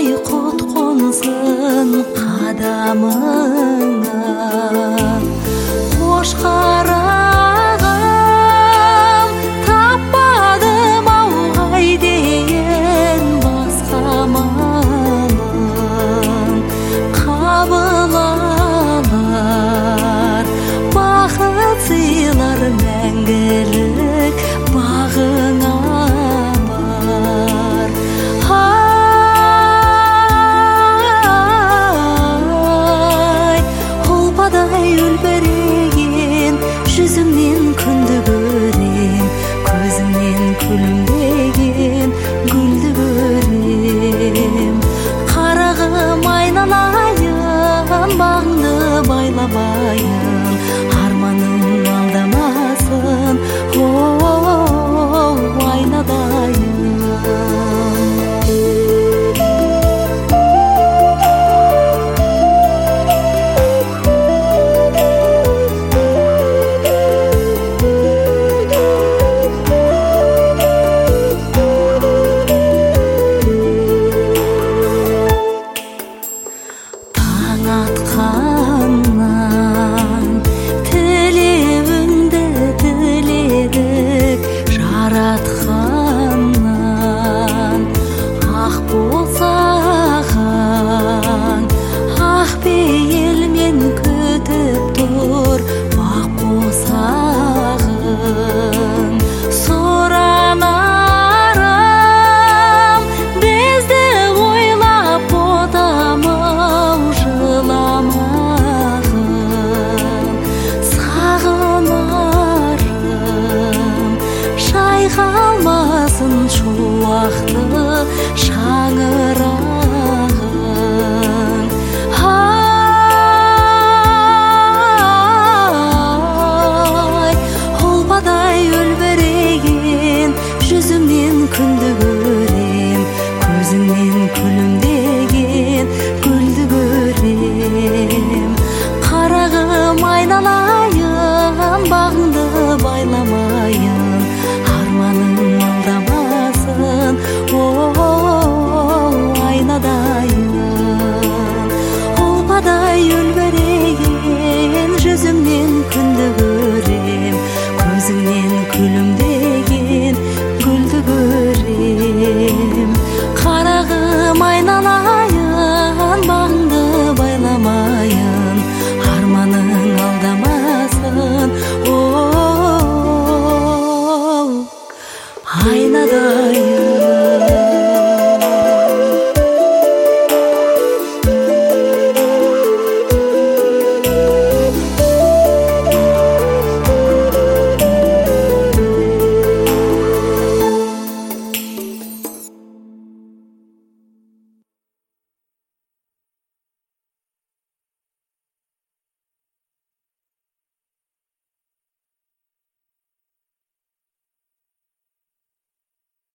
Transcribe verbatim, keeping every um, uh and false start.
Ай құт қонсын қадамыңа, қош қарағым таппадым ауғай дейін басқа малым. Қабыл алар бақыт сыйлар мәңгілік бағыңа бар. Ай, ұлпадай үлбіреген жүзіңнен күнді көрем, көзіңнен күлімдеген гүлді көрем. Қарағым айналайын, бағыңды байлабайын, арманың алдамасын, оу айнадайын. Таң атқаннан тілеуіңді тіледік, жаратқаннан ақ болсаған ақ пейілмен күтіп тұр бақ босағын. Сұранарым бізді ойлап ботамау жыламағын. Сағынарым шайқалмасын шуақты шаңырағын. Ай, ұлпадай үлбіреген жүзіңнен күнді